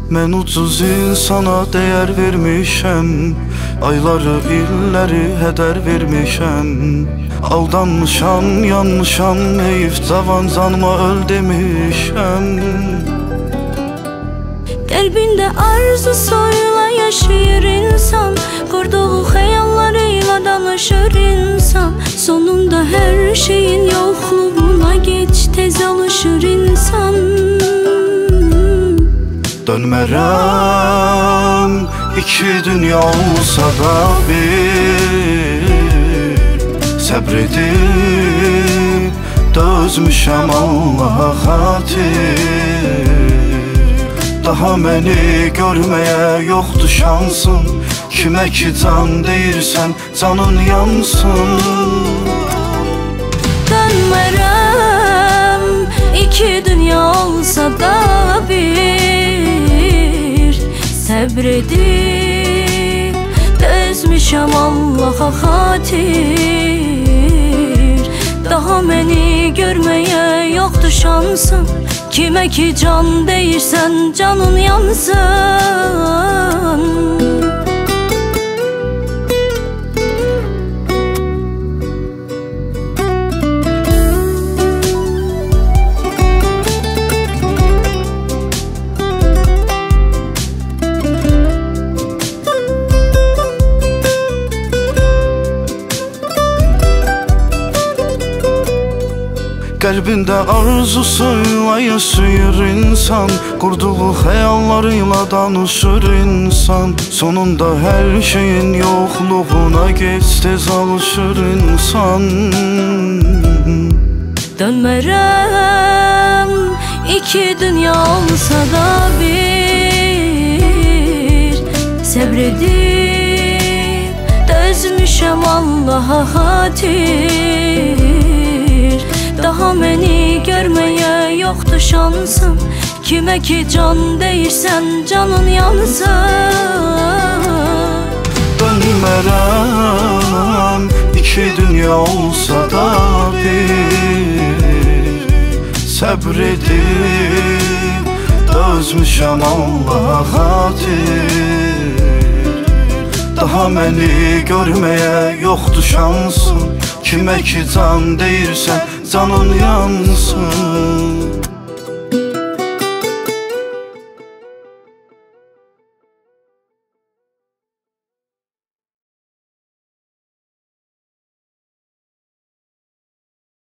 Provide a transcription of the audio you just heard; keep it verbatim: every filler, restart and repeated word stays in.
Mən ucuz insana dəyər vermişəm, ayları, illəri hədər vermişəm. Aldanmışam, yanmışam, heyif cavan canıma öl demişəm. Qəlbində arzusuyla yaşayır insan, qurduğu xəyallarıyla danışır insan. Sonunda hər şeyin yoxluğuna geç tez alışır insan. Dönmərəm, iki dünya olsa da bir, səbr edib dözmüşəm Allaha xatir. Daha məni görməyə yoxdur şansın, kimə ki can deyirsən canın yansın. Dönmərəm, iki dünya olsa da bir, səbr edib dözmüşəm Allaha xatir. Daha məni görməyə yoxdur şansın, kimə ki can deyirsən canın yansın. Qəlbində arzusuyla yaşayır insan, qurduğu xəyallarıyla danışır insan. Sonunda hər şeyin yoxluğuna geç tez alışır insan. Dönmərəm, iki dünya olsa da bir, səbr edib dözmüşəm Allaha xatir. Daha məni görməyə yoxdur şansın, kimə ki can deyirsən canın yansın. Dönmərəm, iki dünya olsa da bir, səbr edib dözmüşəm Allaha xatir. Daha məni görməyə yoxdur şansın, kimə ki can deyirsən canın yansın.